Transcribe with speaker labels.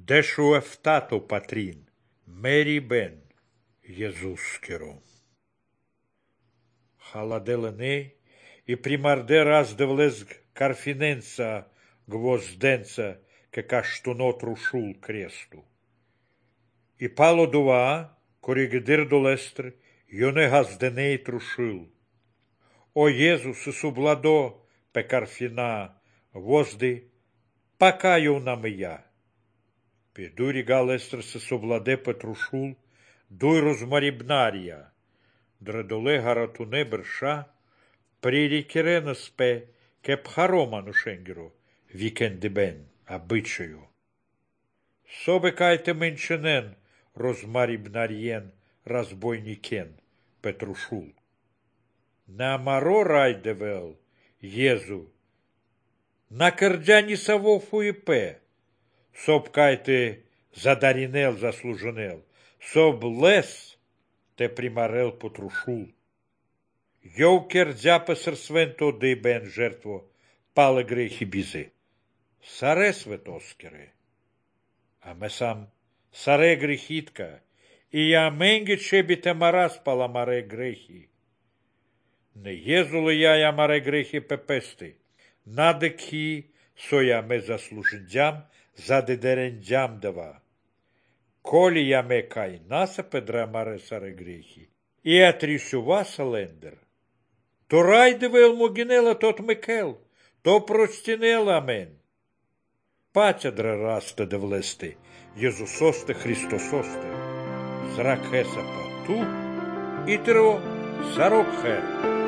Speaker 1: Deșu eftato patrin, meri ben, Iezuskeru. Халаделene и примарде раздевлезг карфиненца гвозденца, ке каштуно трушул кресту. И пало дува, коригедир долестр, йоне газденей трушил. О Иезус и субладо, пе карфина, возды, пока юнам я. Педури галестр се субладе петрушул, дуй розмарибнария. Дредоле гаратуне бърша, пририкерена спе, ке пхарома нушенгеро, викендебен, обычаю. Собе кайте меншенен, розмарибнариен, разбойникен, петрушул. На райдевел, Езу, на кърджани савофу и пе, соб кайте задаринел заслуженел, соб лес те примарел потрушул. Йоу кърджапа сърсвенто да бен жертво, пале грехи бизе. Саре светоскере. Аме сам саре грехитка, и я менге чебите марас паламаре грехи. Не езуле я маре грехи пепести, надекхи соя ме заслужендям, задедерендям дава. Коли я ме кай наса педра маре саре грехи, и атрису васа лендер. То райдевел могинела тот мекел, то простинел амен. Пачадра раста девлести, Езусосте Христососте, зрак хеса пату, и тро сарок хер.